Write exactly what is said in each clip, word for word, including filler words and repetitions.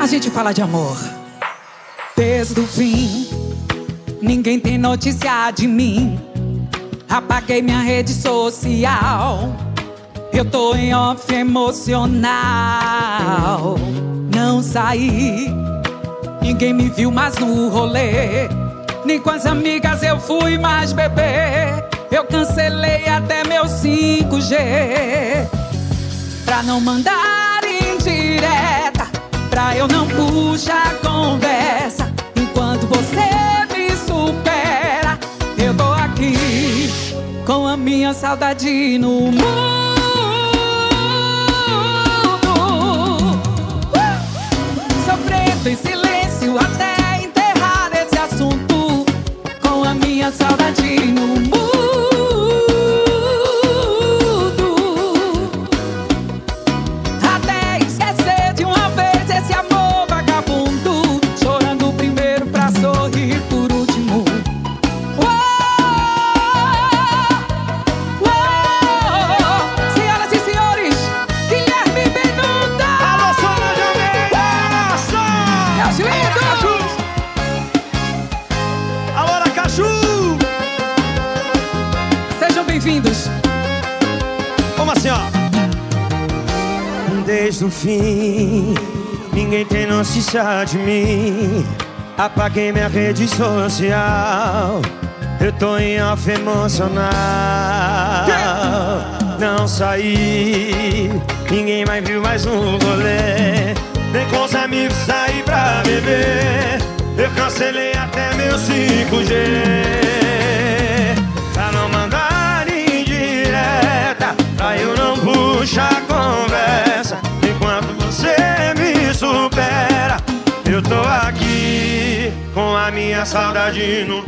A gente fala de amor. Desde o fim, ninguém tem notícia de mim. Apaguei minha rede social. Eu tô em off emocional. Não saí, ninguém me viu mais no rolê. Nem com as amigas eu fui mais beber. Eu cancelei até meu cinco G pra não mandar indireta, pra eu não puxar conversa. Enquanto você me supera, eu tô aqui com a minha saudade no mundo, uh! Sofrendo em silêncio até enterrar esse assunto, com a minha saudade no mundo. Até esquecer de uma vez esse amor vagabundo, chorando primeiro pra sorrir por último. Uou, uou. Senhoras e senhores, Guilherme Benuta! Alô, Solange Almeida! Meus lindos! Alô, Aracaju! Sejam bem-vindos. Como assim, ó? Desde o fim, ninguém tem notícia de mim. Apaguei minha rede social. Eu tô em off emocional. Não saí, ninguém mais viu mais um rolê. Nem com os amigos saí pra beber. Eu cancelei até meu cinco G pra não mandar indireta, pra eu não puxar conversa. Enquanto você me supera, eu tô aqui com a minha saudade no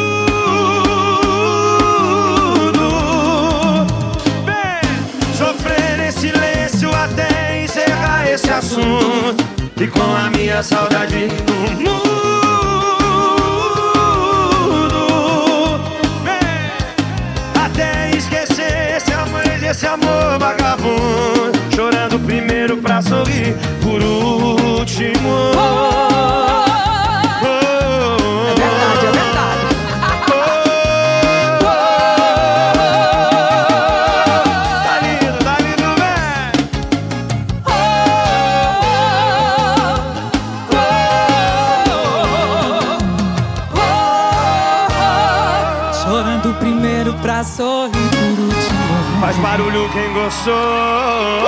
mundo. Bem, sofrer em silêncio até encerrar esse assunto, e com a minha saudade no mundo. Bem, até esquecer esse amor, esse amor vagabundo, chorando primeiro pra sorrir por último. Oh, é verdade, é verdade. Tá lindo, tá lindo, velho. Chorando primeiro pra sorrir por último. Faz barulho quem gostou.